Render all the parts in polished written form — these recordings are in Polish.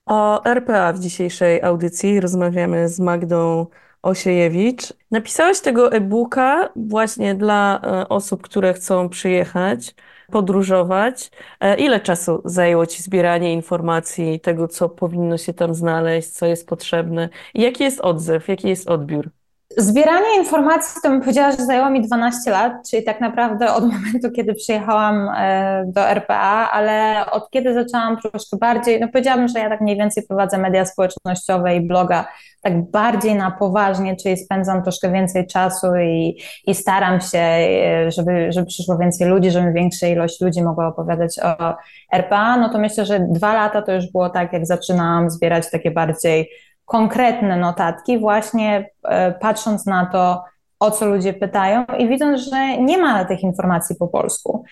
O RPA w dzisiejszej audycji rozmawiamy z Magdą Osiejewicz. Napisałaś tego e-booka właśnie dla osób, które chcą przyjechać, podróżować. Ile czasu zajęło Ci zbieranie informacji, tego, co powinno się tam znaleźć, co jest potrzebne? I jaki jest odzew, jaki jest odbiór? Zbieranie informacji to bym powiedziała, że zajęło mi 12 lat, czyli tak naprawdę od momentu, kiedy przyjechałam do RPA, ale od kiedy zaczęłam troszkę bardziej, no powiedziałabym, że ja tak mniej więcej prowadzę media społecznościowe i bloga tak bardziej na poważnie, czyli spędzam troszkę więcej czasu i staram się, żeby przyszło więcej ludzi, żeby większa ilość ludzi mogła opowiadać o RPA, no to myślę, że 2 lata to już było tak, jak zaczynałam zbierać takie bardziej konkretne notatki, właśnie patrząc na to, o co ludzie pytają i widząc, że nie ma tych informacji po polsku.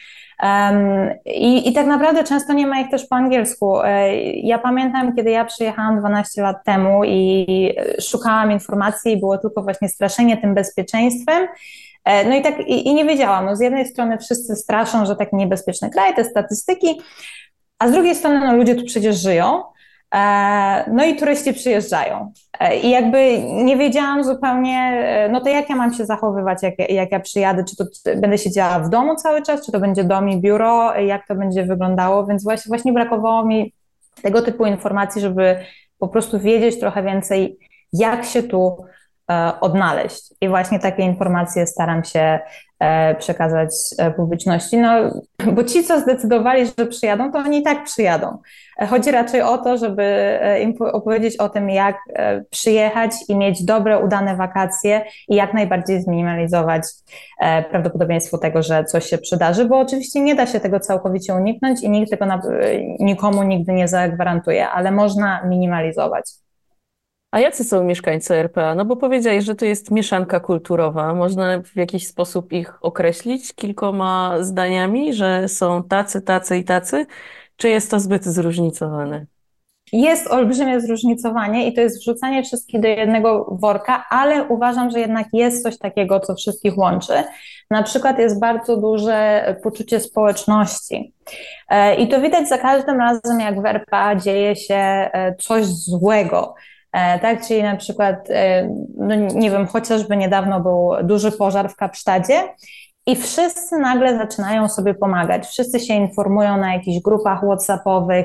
I tak naprawdę często nie ma ich też po angielsku. Ja pamiętam, kiedy ja przyjechałam 12 lat temu i szukałam informacji i było tylko właśnie straszenie tym bezpieczeństwem. No i tak i nie wiedziałam. No z jednej strony wszyscy straszą, że taki niebezpieczny kraj, te statystyki, a z drugiej strony no ludzie tu przecież żyją. No i turyści przyjeżdżają. I jakby nie wiedziałam zupełnie, no to jak ja mam się zachowywać, jak ja przyjadę, czy to będę siedziała w domu cały czas, czy to będzie dom i biuro, jak to będzie wyglądało, więc właśnie brakowało mi tego typu informacji, żeby po prostu wiedzieć trochę więcej, jak się tu odnaleźć. I właśnie takie informacje staram się przekazać publiczności. No, bo ci, co zdecydowali, że przyjadą, to oni i tak przyjadą. Chodzi raczej o to, żeby im opowiedzieć o tym, jak przyjechać i mieć dobre, udane wakacje i jak najbardziej zminimalizować prawdopodobieństwo tego, że coś się przydarzy, bo oczywiście nie da się tego całkowicie uniknąć i nikt tego nikomu nigdy nie zagwarantuje, ale można minimalizować. A jacy są mieszkańcy RPA? No bo powiedziałeś, że to jest mieszanka kulturowa. Można w jakiś sposób ich określić kilkoma zdaniami, że są tacy, tacy i tacy? Czy jest to zbyt zróżnicowane? Jest olbrzymie zróżnicowanie i to jest wrzucanie wszystkich do jednego worka, ale uważam, że jednak jest coś takiego, co wszystkich łączy. Na przykład jest bardzo duże poczucie społeczności. I to widać za każdym razem, jak w RPA dzieje się coś złego. Tak, czyli na przykład, no nie wiem, chociażby niedawno był duży pożar w Kapsztadzie i wszyscy nagle zaczynają sobie pomagać. Wszyscy się informują na jakichś grupach WhatsAppowych,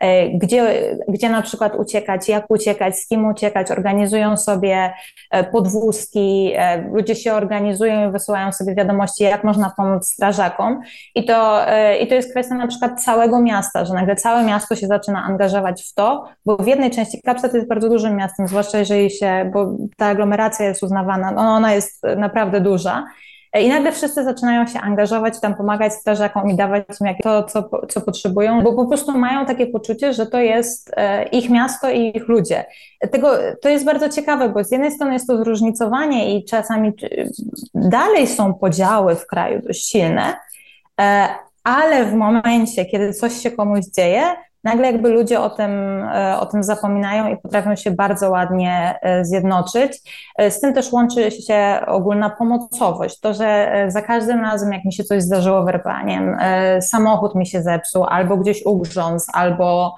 gdzie na przykład uciekać, jak uciekać, z kim uciekać, organizują sobie podwózki, ludzie się organizują i wysyłają sobie wiadomości, jak można pomóc strażakom. I to jest kwestia na przykład całego miasta, że nagle całe miasto się zaczyna angażować w to, bo w jednej części Kapsztad jest bardzo dużym miastem, zwłaszcza jeżeli bo ta aglomeracja jest uznawana, no ona jest naprawdę duża. I nagle wszyscy zaczynają się angażować, tam pomagać strażakom i dawać im to, co potrzebują, bo po prostu mają takie poczucie, że to jest ich miasto i ich ludzie. To jest bardzo ciekawe, bo z jednej strony jest to zróżnicowanie i czasami dalej są podziały w kraju dość silne, e, ale w momencie, kiedy coś się komuś dzieje, nagle jakby ludzie o tym zapominają i potrafią się bardzo ładnie zjednoczyć. Z tym też łączy się ogólna pomocowość. To, że za każdym razem, jak mi się coś zdarzyło w RPA, nie wiem, samochód mi się zepsuł, albo gdzieś ugrzązł, albo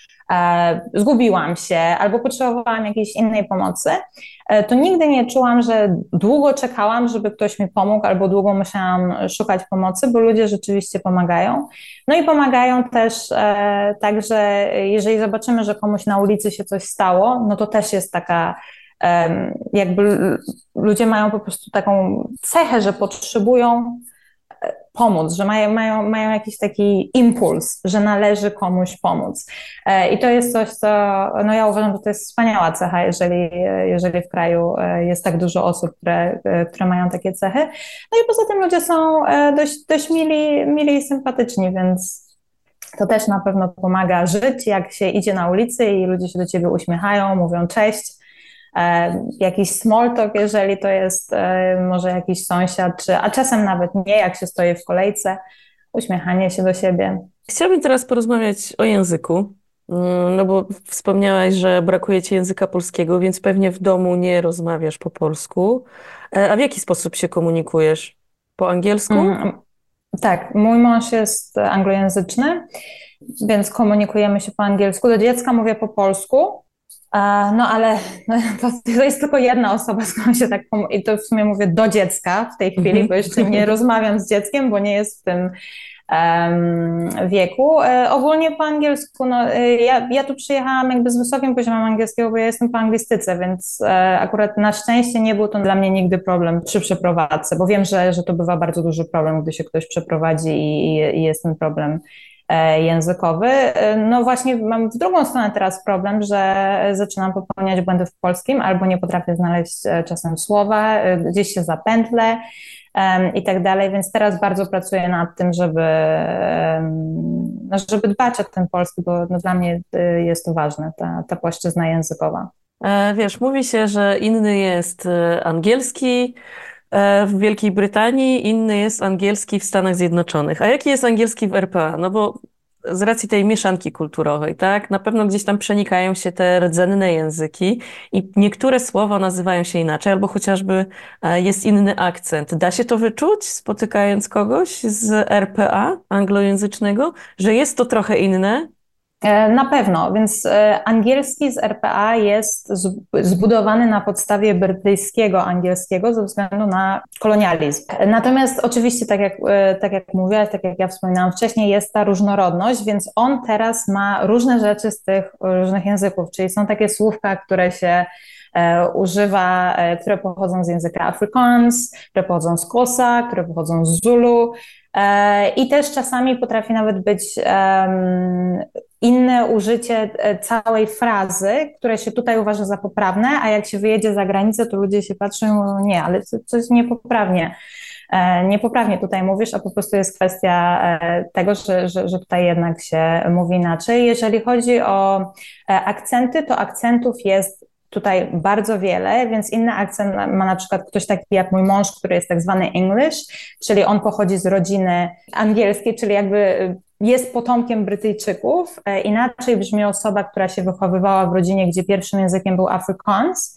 zgubiłam się, albo potrzebowałam jakiejś innej pomocy, to nigdy nie czułam, że długo czekałam, żeby ktoś mi pomógł, albo długo musiałam szukać pomocy, bo ludzie rzeczywiście pomagają. No i pomagają też tak, że jeżeli zobaczymy, że komuś na ulicy się coś stało, no to też jest taka jakby ludzie mają po prostu taką cechę, że potrzebują pomóc, że mają jakiś taki impuls, że należy komuś pomóc. I to jest coś, co no ja uważam, że to jest wspaniała cecha, jeżeli w kraju jest tak dużo osób, które mają takie cechy. No i poza tym ludzie są dość mili i sympatyczni, więc to też na pewno pomaga żyć, jak się idzie na ulicy i ludzie się do ciebie uśmiechają, mówią cześć. Jakiś small talk, jeżeli to jest może jakiś sąsiad, a czasem nawet nie, jak się stoi w kolejce, uśmiechanie się do siebie. Chciałabym teraz porozmawiać o języku, no bo wspomniałaś, że brakuje ci języka polskiego, więc pewnie w domu nie rozmawiasz po polsku. A w jaki sposób się komunikujesz? Po angielsku? Mm, Tak, mój mąż jest anglojęzyczny, więc komunikujemy się po angielsku. Do dziecka mówię po polsku. No ale no, to jest tylko jedna osoba, z którą się tak i to w sumie mówię do dziecka w tej chwili, bo jeszcze nie rozmawiam z dzieckiem, bo nie jest w tym wieku. Ogólnie po angielsku, no, ja tu przyjechałam jakby z wysokim poziomem angielskiego, bo ja jestem po anglistyce, więc akurat na szczęście nie był to dla mnie nigdy problem przy przeprowadzce, bo wiem, że to bywa bardzo duży problem, gdy się ktoś przeprowadzi i jest ten problem językowy. No właśnie mam w drugą stronę teraz problem, że zaczynam popełniać błędy w polskim albo nie potrafię znaleźć czasem słowa, gdzieś się zapętlę i tak dalej, więc teraz bardzo pracuję nad tym, żeby dbać o ten polski, bo no, dla mnie jest to ważne, ta płaszczyzna językowa. Wiesz, mówi się, że inny jest angielski w Wielkiej Brytanii, inny jest angielski w Stanach Zjednoczonych. A jaki jest angielski w RPA? No bo z racji tej mieszanki kulturowej, tak? Na pewno gdzieś tam przenikają się te rdzenne języki i niektóre słowa nazywają się inaczej, albo chociażby jest inny akcent. Da się to wyczuć, spotykając kogoś z RPA anglojęzycznego, że jest to trochę inne? Na pewno, więc angielski z RPA jest zbudowany na podstawie brytyjskiego angielskiego ze względu na kolonializm. Natomiast oczywiście, tak jak mówiłaś, tak jak ja wspominałam wcześniej, jest ta różnorodność, więc on teraz ma różne rzeczy z tych różnych języków, czyli są takie słówka, które się używa, które pochodzą z języka Afrikaans, które pochodzą z Xhosa, które pochodzą z Zulu. I też czasami potrafi nawet być inne użycie całej frazy, które się tutaj uważa za poprawne, a jak się wyjedzie za granicę, to ludzie się patrzą, nie, ale coś niepoprawnie. Niepoprawnie tutaj mówisz, a po prostu jest kwestia tego, że tutaj jednak się mówi inaczej. Jeżeli chodzi o akcenty, to akcentów jest tutaj bardzo wiele, więc inny akcent ma na przykład ktoś taki jak mój mąż, który jest tak zwany English, czyli on pochodzi z rodziny angielskiej, czyli jakby jest potomkiem Brytyjczyków. Inaczej brzmi osoba, która się wychowywała w rodzinie, gdzie pierwszym językiem był Afrikaans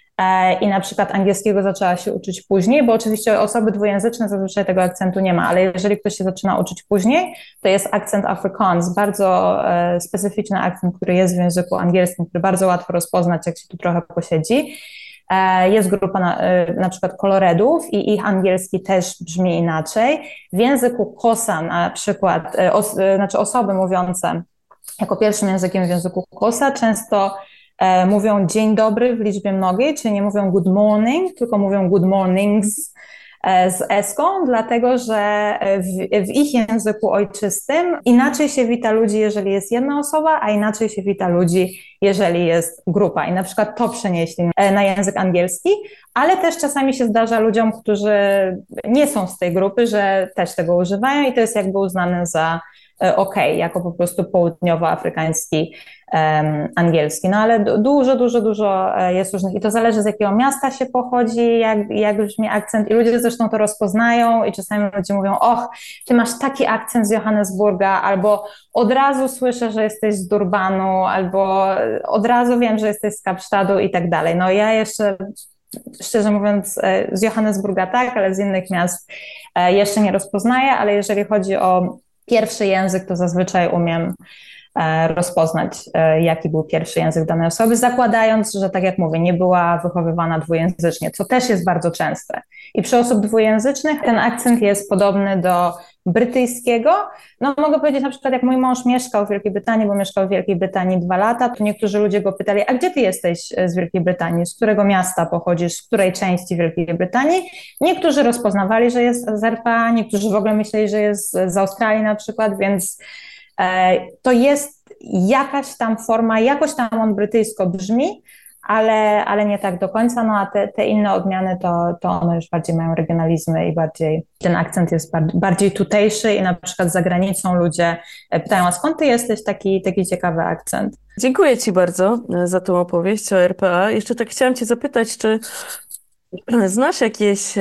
i na przykład angielskiego zaczęła się uczyć później, bo oczywiście osoby dwujęzyczne zazwyczaj tego akcentu nie ma, ale jeżeli ktoś się zaczyna uczyć później, to jest akcent Afrikaans, bardzo specyficzny akcent, który jest w języku angielskim, który bardzo łatwo rozpoznać, jak się tu trochę posiedzi. Jest grupa na przykład koloredów i ich angielski też brzmi inaczej. W języku Xhosa na przykład, znaczy osoby mówiące jako pierwszym językiem w języku Xhosa często mówią dzień dobry w liczbie mnogiej, czyli nie mówią good morning, tylko mówią good mornings z eską, dlatego że w ich języku ojczystym inaczej się wita ludzi, jeżeli jest jedna osoba, a inaczej się wita ludzi, jeżeli jest grupa. I na przykład to przenieśli na język angielski, ale też czasami się zdarza ludziom, którzy nie są z tej grupy, że też tego używają i to jest jakby uznane za jako po prostu południowoafrykański angielski. No ale dużo jest różnych i to zależy z jakiego miasta się pochodzi, jak brzmi akcent i ludzie zresztą to rozpoznają i czasami ludzie mówią, och, ty masz taki akcent z Johannesburga, albo od razu słyszę, że jesteś z Durbanu, albo od razu wiem, że jesteś z Kapsztadu i tak dalej. No ja jeszcze szczerze mówiąc z Johannesburga tak, ale z innych miast jeszcze nie rozpoznaję, ale jeżeli chodzi o pierwszy język, to zazwyczaj umiem rozpoznać, jaki był pierwszy język danej osoby, zakładając, że tak jak mówię, nie była wychowywana dwujęzycznie, co też jest bardzo częste. I przy osób dwujęzycznych ten akcent jest podobny do brytyjskiego. No mogę powiedzieć na przykład, jak mój mąż mieszkał w Wielkiej Brytanii, bo mieszkał w Wielkiej Brytanii 2 lata, to niektórzy ludzie go pytali, a gdzie ty jesteś z Wielkiej Brytanii, z którego miasta pochodzisz, z której części Wielkiej Brytanii? Niektórzy rozpoznawali, że jest z RPA, niektórzy w ogóle myśleli, że jest z Australii na przykład, więc to jest jakaś tam forma, jakoś tam on brytyjsko brzmi, ale nie tak do końca, no a te inne odmiany to one już bardziej mają regionalizmy i bardziej ten akcent jest bardziej tutejszy i na przykład za granicą ludzie pytają, a skąd ty jesteś, taki ciekawy akcent. Dziękuję Ci bardzo za tą opowieść o RPA. Jeszcze tak chciałam Cię zapytać, czy znasz jakieś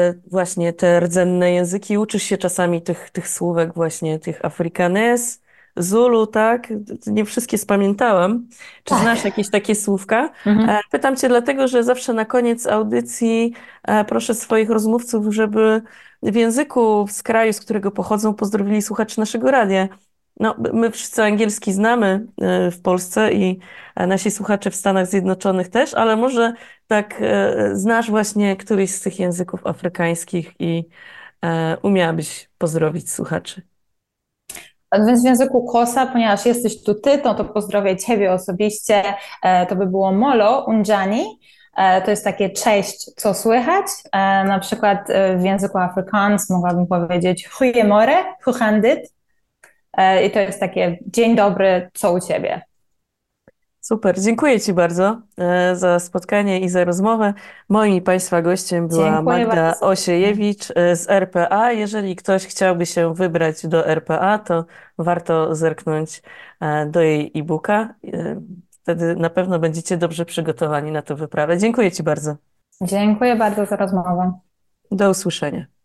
właśnie te rdzenne języki? Uczysz się czasami tych słówek właśnie, tych Afrikanes, Zulu, tak? Nie wszystkie spamiętałam. Czy znasz Tak. jakieś takie słówka? Mhm. Pytam cię dlatego, że zawsze na koniec audycji proszę swoich rozmówców, żeby w języku z kraju, z którego pochodzą, pozdrowili słuchaczy naszego radia. No, my wszyscy angielski znamy w Polsce i nasi słuchacze w Stanach Zjednoczonych też, ale może tak znasz właśnie któryś z tych języków afrykańskich i umiałabyś pozdrowić słuchaczy. Więc w języku Kosa, ponieważ jesteś tu ty, to pozdrowię ciebie osobiście. To by było Molo Unjani. To jest takie cześć, co słychać. Na przykład w języku Afrikaans mogłabym powiedzieć Goeiemorgen, hoe gaan dit? I to jest takie dzień dobry, co u ciebie? Super, dziękuję Ci bardzo za spotkanie i za rozmowę. Moim i Państwa gościem była Dziękuję bardzo Magda serdecznie. Osiejewicz z RPA. Jeżeli ktoś chciałby się wybrać do RPA, to warto zerknąć do jej e-booka. Wtedy na pewno będziecie dobrze przygotowani na tę wyprawę. Dziękuję Ci bardzo. Dziękuję bardzo za rozmowę. Do usłyszenia.